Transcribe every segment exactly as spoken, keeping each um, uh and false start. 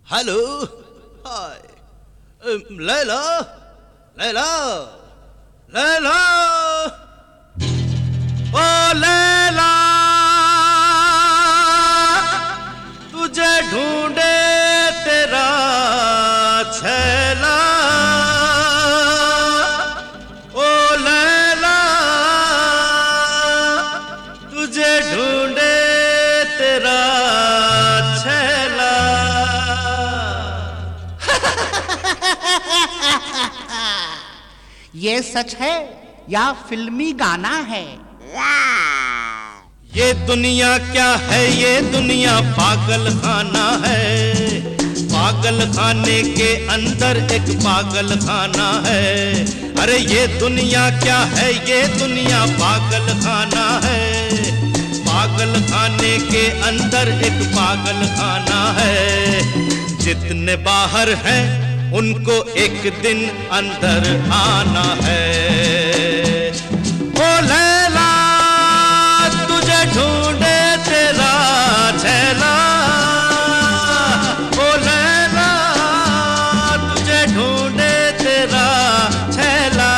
Hello, hi, Laila, Laila, Laila, ओ लैला, तुझे ढूंढे तेरा छैला, ओ लैला, तुझे ढूंढे तेरा छैला। ये सच है या फिल्मी गाना है? ये दुनिया क्या है, ये दुनिया पागल खाना है। पागल खाने के अंदर एक पागल खाना है। अरे ये दुनिया क्या है, ये दुनिया पागल खाना है। पागल खाने के अंदर एक पागल खाना है। जितने बाहर हैं उनको एक दिन अंदर आना है। ओ लैला, तुझे ढूंढे तेरा छैला, ओ लैला, तुझे ढूंढे तेरा छैला।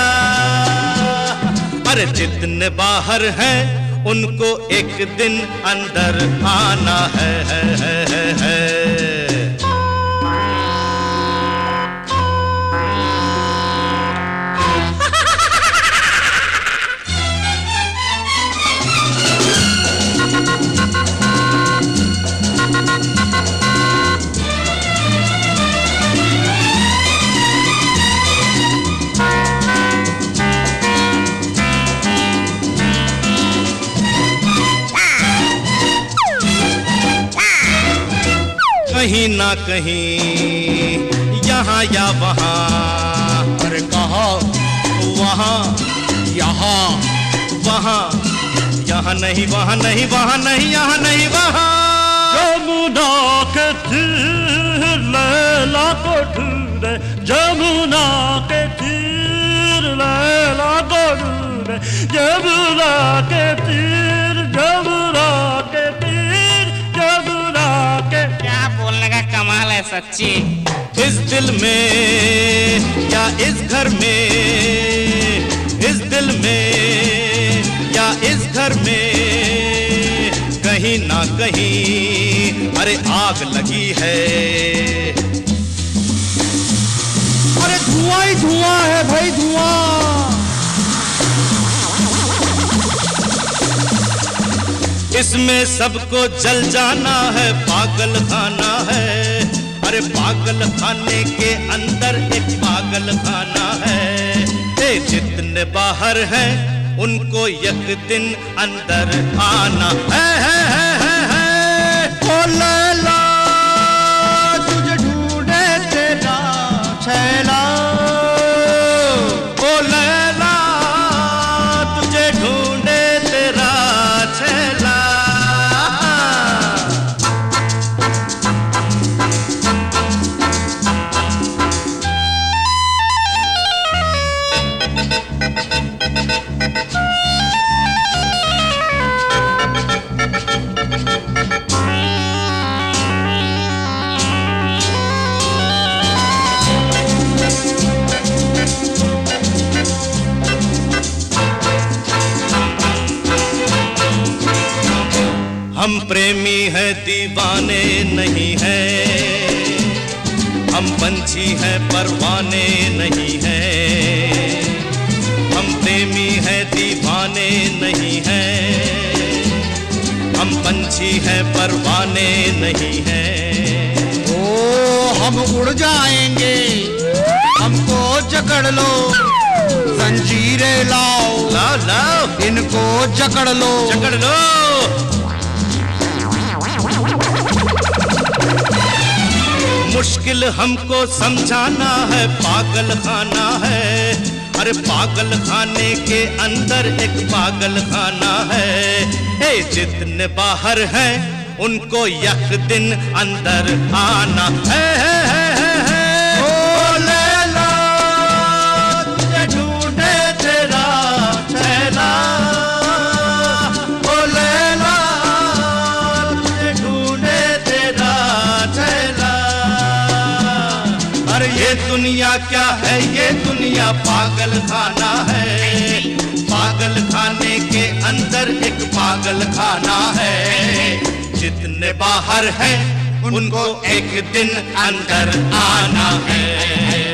अरे जितने बाहर हैं उनको एक दिन अंदर आना है, है, है, है, है। कहीं ना कहीं, यहाँ या वहाँ, अरे कहाँ, वहाँ, यहाँ, वहाँ, यहाँ नहीं, वहाँ नहीं, वहाँ नहीं, यहाँ नहीं, वहाँ। जमुना के तीर लैला को ढूंढे, जमुना के तीर लैला को ढूंढे, जमुना के तीर, जमुना के तीर, जमुना के। क्या बोलने का कमाल है सच्ची। इस दिल में या इस घर में, इस दिल में या इस घर में, कहीं ना कहीं अरे आग लगी है। अरे धुआं ही धुआं है भाई, धुआं। इसमें सबको जल जाना है, पागल खाना है। अरे पागल खाने के अंदर एक पागल खाना है। ए जितने बाहर हैं उनको एक दिन अंदर आना है, है, है, है, है। ओ लैला, तुझे ढूंढे तेरा छैला, ओ लैला, तुझे ढूंढे तेरा छैला। हम प्रेमी हैं दीवाने नहीं हैं, हम पंछी हैं परवाने नहीं हैं। हम प्रेमी हैं दीवाने नहीं हैं, हम पंछी हैं परवाने नहीं हैं। ओ हम उड़ जाएंगे, हमको जकड़ लो, जंजीरें लाओ, लाओ लाओ, इनको जकड़ लो, जकड़ लो। मुश्किल हमको समझाना है, पागल खाना है। अरे पागल खाने के अंदर एक पागल खाना है। ए जितने बाहर हैं उनको एक दिन अंदर आना है, है, है, है, है। ओ लैला, तुझे ढूंढे तेरा छैला, ओ लैला, तुझे ढूंढे तेरा छैला। ये दुनिया क्या है, ये दुनिया पागल खाना है। पागल खाने के अंदर एक पागल खाना है। जितने बाहर हैं उनको एक दिन अंदर आना है।